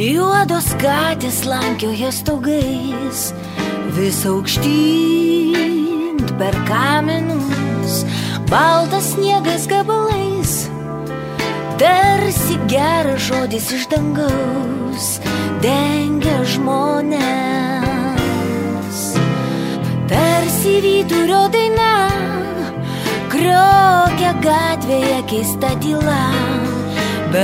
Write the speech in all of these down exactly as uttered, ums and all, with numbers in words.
Juodos katės lankioja stogais, vis aukštyn per kaminus, baltas sniegas gabalais, tarsi geras žodis iš dangaus dengia žmones. Tarsi vyturio daina, kriokia gatvėje keista tyla, be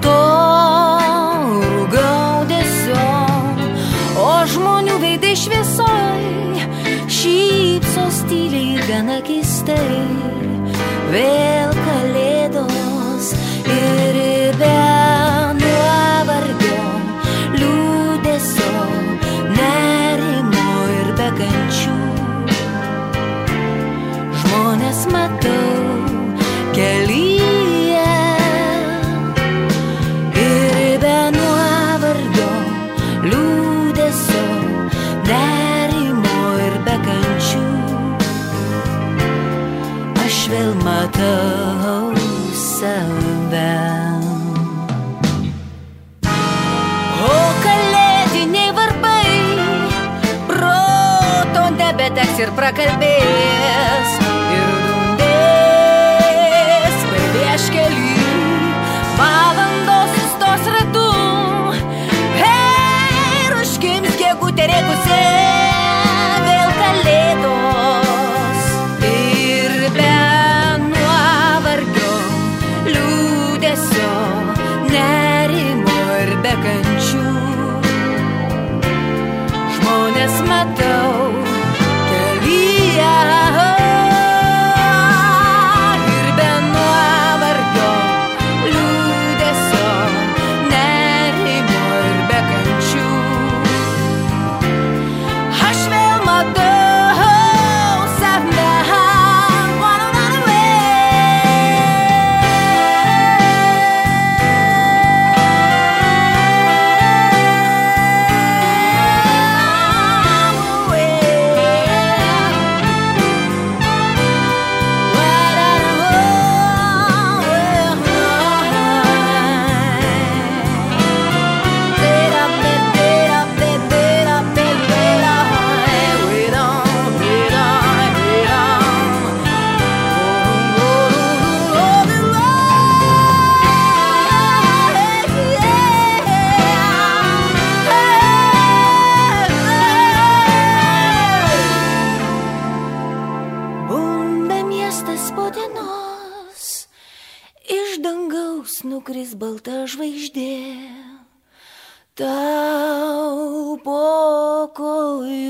motorų gaudesio, o žmonių veidai šviesoj šypsos tyliai ir gana keistai. Vėl kalėdos ir be nuovargio, liūdesio, nerimo ir be kančių. Žmonės matau kelyje ir be nuovargio, liūdesio, nerimo ir be kančių. Aš vėl matau save. O kalėdiniai varpai proto nebeteks ir prakalbės ir dundės per vieškelį, valandos sustos ratu, ir užkims gegutė rėkusi vėl kalėdos ir be nuovargio, liūdesio, nerimo ir be kančių. Žmonės matau kelyje ir be nuovargio, liūdesio, nerimo ir be kančių. Aš vėl matau save. Wanna run nukris balta žvaigždė tau po kojų.